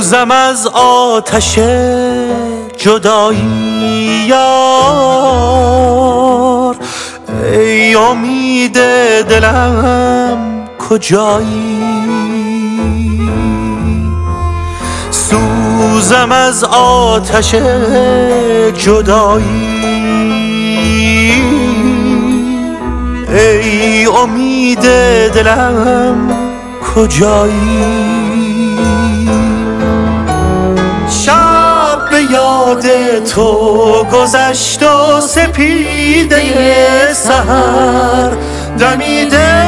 سوزم از آتش جدایی یار، ای امید دلم کجایی؟ سوزم از آتش جدایی، ای امید دلم کجایی؟ شب به یاد تو گذشت و سپیده سحر دمیده،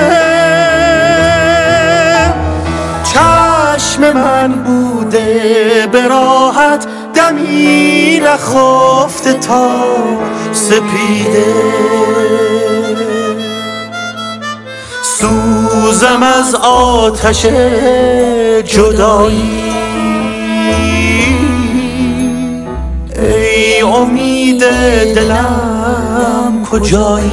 چشم من بوده به راحت دمی نخفته تا سپیده. سوزم از آتش جدایی، ای امید دلم کجایی؟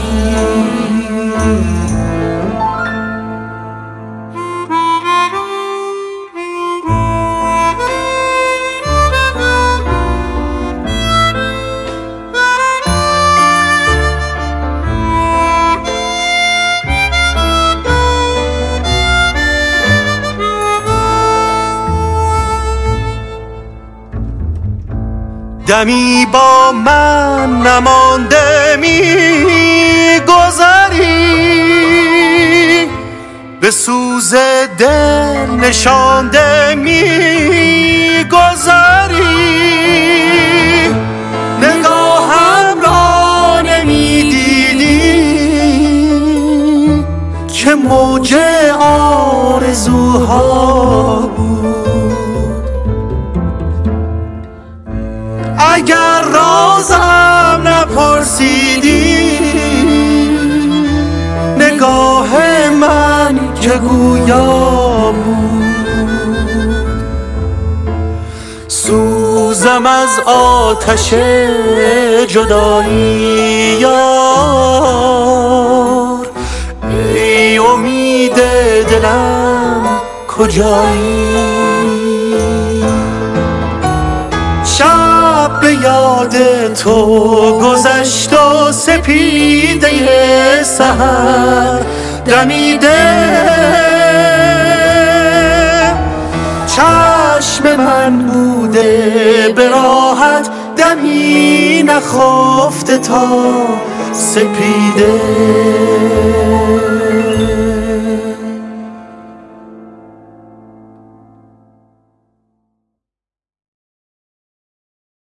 دمی با من نمانده می‌گذری، به سوز دل نشانده می‌گذری، نگاهم را نمی‌دیدی که موج آرزوها بود. اگر رازم نپرسیدی، نگاه من که گویا بود. سوزم از آتش جدایی یار، ای امید دلم کجایی؟ شب به یاد تو گذشت و سپیده سحر دمیده، چشم من بوده به راحت دمی نخفته تا سپیده.